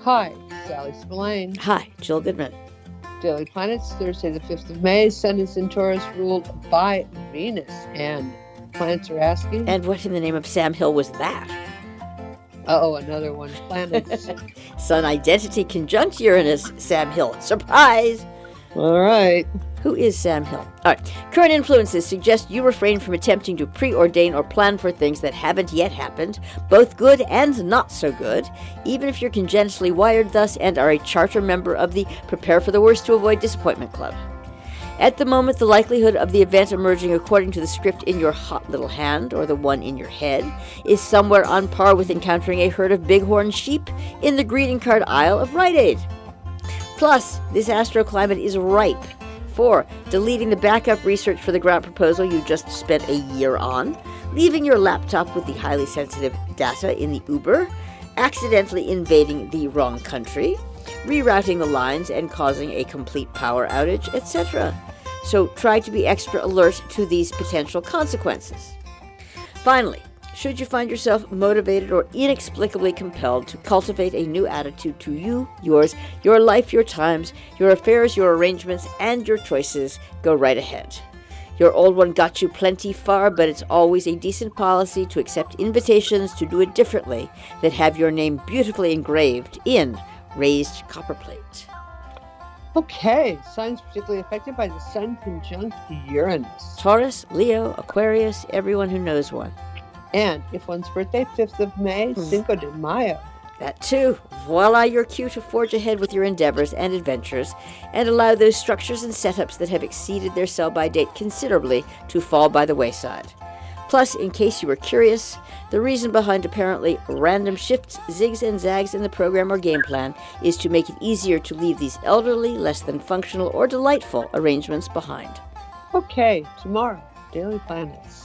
Hi, Sally Spillane. Hi, Jill Goodman. Daily Planets, Thursday the 5th of May. Sun is in Taurus, ruled by Venus. And planets are asking... And what in the name of Sam Hill was that? Uh-oh, another one. Planets. Sun identity conjunct Uranus, Sam Hill. Surprise! All right. Who is Sam Hill? All right. Current influences suggest you refrain from attempting to preordain or plan for things that haven't yet happened, both good and not so good, even if you're congenitally wired thus and are a charter member of the Prepare for the Worst to Avoid Disappointment Club. At the moment, the likelihood of the event emerging according to the script in your hot little hand, or the one in your head, is somewhere on par with encountering a herd of bighorn sheep in the greeting card aisle of Rite Aid. Plus, this astroclimate is ripe for deleting the backup research for the grant proposal you just spent a year on, leaving your laptop with the highly sensitive data in the Uber, accidentally invading the wrong country, rerouting the lines and causing a complete power outage, etc. So try to be extra alert to these potential consequences. Finally, should you find yourself motivated or inexplicably compelled to cultivate a new attitude to you, yours, your life, your times, your affairs, your arrangements, and your choices, go right ahead. Your old one got you plenty far, but it's always a decent policy to accept invitations to do it differently that have your name beautifully engraved in raised copperplate. Okay, signs particularly affected by the Sun conjunct Uranus. Taurus, Leo, Aquarius, everyone who knows one. And if one's birthday, 5th of May, Cinco de Mayo. That too. Voila, your cue to forge ahead with your endeavors and adventures and allow those structures and setups that have exceeded their sell-by date considerably to fall by the wayside. Plus, in case you were curious, the reason behind apparently random shifts, zigs, and zags in the program or game plan is to make it easier to leave these elderly, less than functional, or delightful arrangements behind. Okay, tomorrow, Daily Planets.